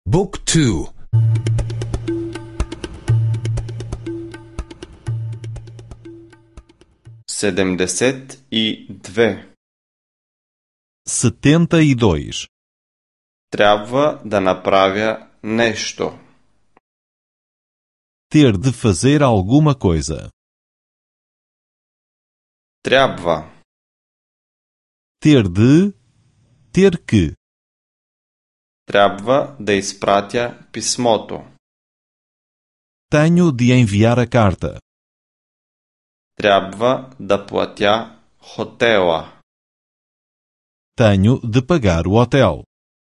Book 2. 72. 72. Трябва да направя нещо. Ter de fazer alguma coisa. Трябва. Ter de. Ter que. Трябва да изпратя писмото. Tenho de enviar a carta. Трябва да платя хотела. Tenho de pagar o hotel.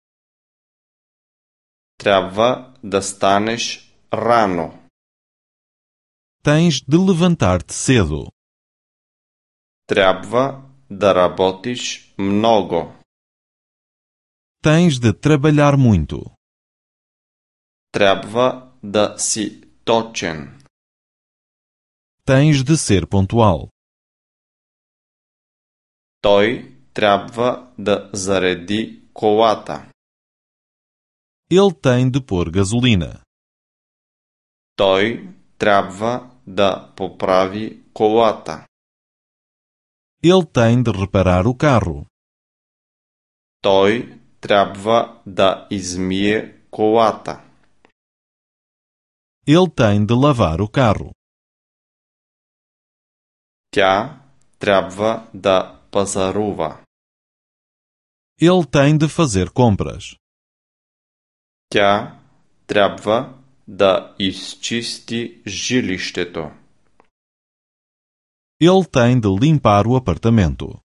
Трябва да станеш рано. Tens de levantar-te cedo. Трябва да работиш много. Tens de trabalhar muito. Трябва да си точен. Tens de ser pontual. Той трябва да зареди колата. Ele tem de pôr gasolina. Той трябва да поправи колата. Ele tem de reparar o carro. Той трябва да измие колата. Ele tem de lavar o carro. Тя трябва да пазарува. Ele tem de fazer compras. Тя трябва да изчисти жилището. Ele tem de limpar o apartamento.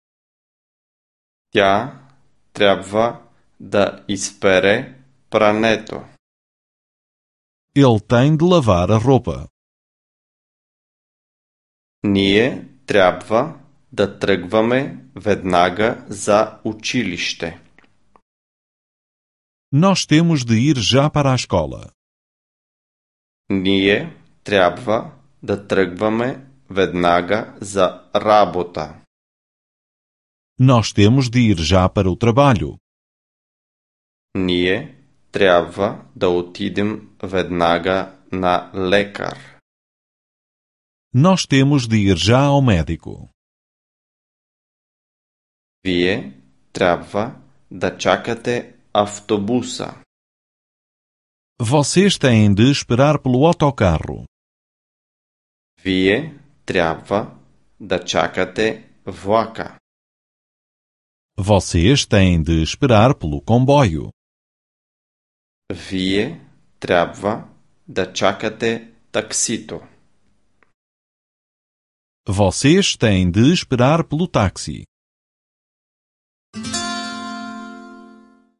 Тя трябва да изпере прането. Ele tem de lavar a roupa. Ние трябва да тръгваме веднага за училище. Nós temos de ir já para a escola. Ние трябва да тръгваме веднага за работа. Nós temos de ir já para o trabalho. Ние трябва да отидем веднага на лекар. Nós temos de ir já ao médico. Вие трябва да чакате автобуса. Vocês têm de esperar pelo autocarro. Вие трябва да чакате влака. Vocês têm de esperar pelo comboio. Вие трябва да чакате таксито. Vocês têm de esperar pelo táxi.